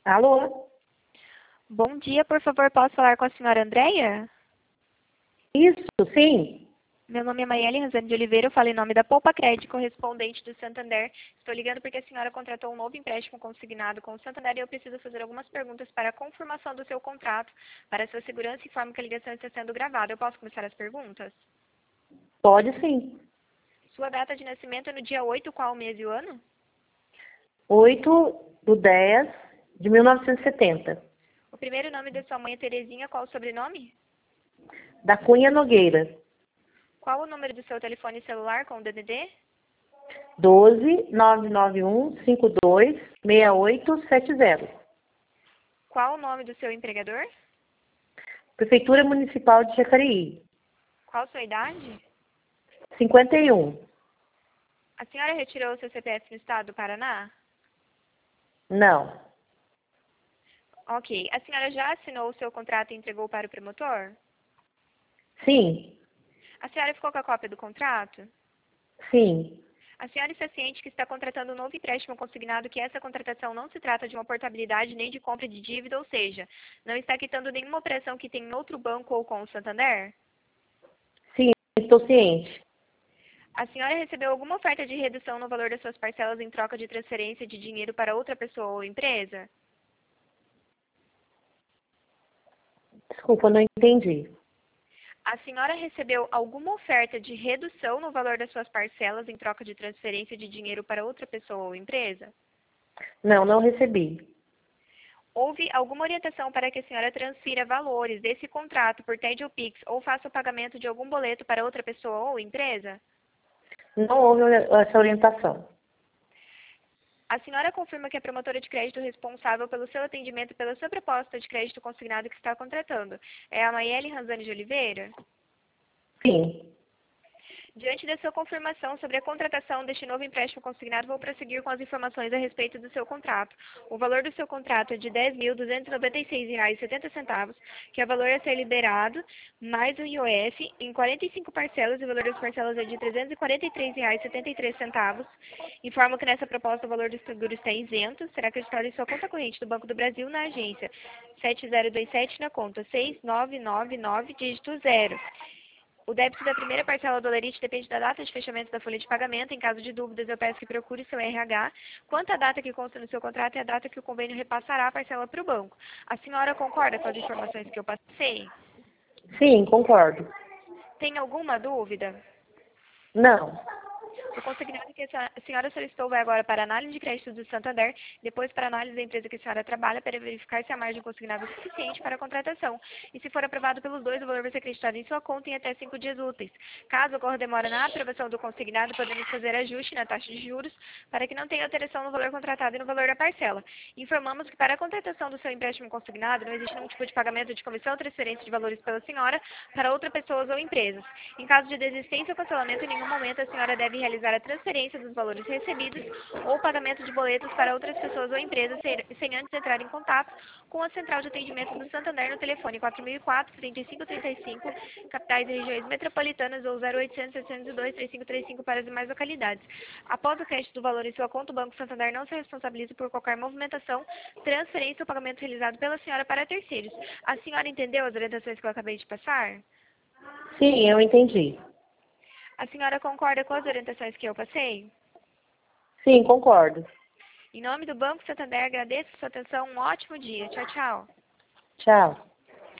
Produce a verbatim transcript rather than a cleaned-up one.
Alô? Bom dia, por favor, posso falar com a senhora Andréia? Isso, sim. Meu nome é Maiele Rosane de Oliveira, eu falo em nome da Poupa Crédito, correspondente do Santander. Estou ligando porque a senhora contratou um novo empréstimo consignado com o Santander e eu preciso fazer algumas perguntas para a confirmação do seu contrato. Para sua segurança, informo que a ligação está sendo gravada. Eu posso começar as perguntas? Pode sim. Sua data de nascimento é no dia oito, qual o mês e o ano? oito do dez de mil novecentos e setenta. O primeiro nome da sua mãe é Terezinha, qual o sobrenome? Da Cunha Nogueira. Qual o número do seu telefone celular com o D D D? doze, nove nove um, cinco dois, seis oito sete zero. Qual o nome do seu empregador? Prefeitura Municipal de Jacareí. Qual sua idade? cinquenta e um. A senhora retirou o seu C P F no estado do Paraná? Não. Ok. A senhora já assinou o seu contrato e entregou para o promotor? Sim. A senhora ficou com a cópia do contrato? Sim. A senhora está ciente que está contratando um novo empréstimo consignado, que essa contratação não se trata de uma portabilidade nem de compra de dívida, ou seja, não está quitando nenhuma operação que tem em outro banco ou com o Santander? Sim, estou ciente. A senhora recebeu alguma oferta de redução no valor das suas parcelas em troca de transferência de dinheiro para outra pessoa ou empresa? Desculpa, não entendi. A senhora recebeu alguma oferta de redução no valor das suas parcelas em troca de transferência de dinheiro para outra pessoa ou empresa? Não, não recebi. Houve alguma orientação para que a senhora transfira valores desse contrato por TED ou Pix ou faça o pagamento de algum boleto para outra pessoa ou empresa? Não houve essa orientação. A senhora confirma que a promotora de crédito responsável pelo seu atendimento e pela sua proposta de crédito consignado que está contratando é a Maiele Ranzani de Oliveira? Sim. Diante da sua confirmação sobre a contratação deste novo empréstimo consignado, vou prosseguir com as informações a respeito do seu contrato. O valor do seu contrato é de dez mil duzentos e noventa e seis reais e setenta centavos, que é o valor a ser liberado, mais o I O F, em quarenta e cinco parcelas, e o valor das parcelas é de trezentos e quarenta e três reais e setenta e três centavos. Informo que nessa proposta o valor do seguro está isento, será acreditado em sua conta corrente do Banco do Brasil na agência sete zero dois sete na conta seis nove nove nove, dígito zero. O débito da primeira parcela do Olerite depende da data de fechamento da folha de pagamento. Em caso de dúvidas, eu peço que procure seu R H. Quanto à data que consta no seu contrato, é a data que o convênio repassará a parcela para o banco. A senhora concorda com as informações que eu passei? Sim, concordo. Tem alguma dúvida? Não. O consignado que a senhora solicitou vai agora para a análise de crédito do Santander, depois para a análise da empresa que a senhora trabalha, para verificar se a margem consignada é suficiente para a contratação. E se for aprovado pelos dois, o valor vai ser acreditado em sua conta em até cinco dias úteis. Caso ocorra demora na aprovação do consignado, podemos fazer ajuste na taxa de juros para que não tenha alteração no valor contratado e no valor da parcela. Informamos que para a contratação do seu empréstimo consignado, não existe nenhum tipo de pagamento de comissão ou transferência de valores pela senhora para outras pessoas ou empresas. Em caso de desistência ou cancelamento, em nenhum momento a senhora deve realizar a transferência dos valores recebidos ou pagamento de boletos para outras pessoas ou empresas sem antes entrar em contato com a Central de Atendimento do Santander no telefone quatro mil e quatro, trinta e cinco trinta e cinco, capitais e regiões metropolitanas, ou zero oitocentos, setecentos e dois, trinta e cinco trinta e cinco para as demais localidades. Após o crédito do valor em sua conta, o Banco Santander não se responsabiliza por qualquer movimentação, transferência ou pagamento realizado pela senhora para terceiros. A senhora entendeu as orientações que eu acabei de passar? Sim, eu entendi. A senhora concorda com as orientações que eu passei? Sim, concordo. Em nome do Banco Santander, agradeço a sua atenção. Um ótimo dia. Tchau, tchau. Tchau.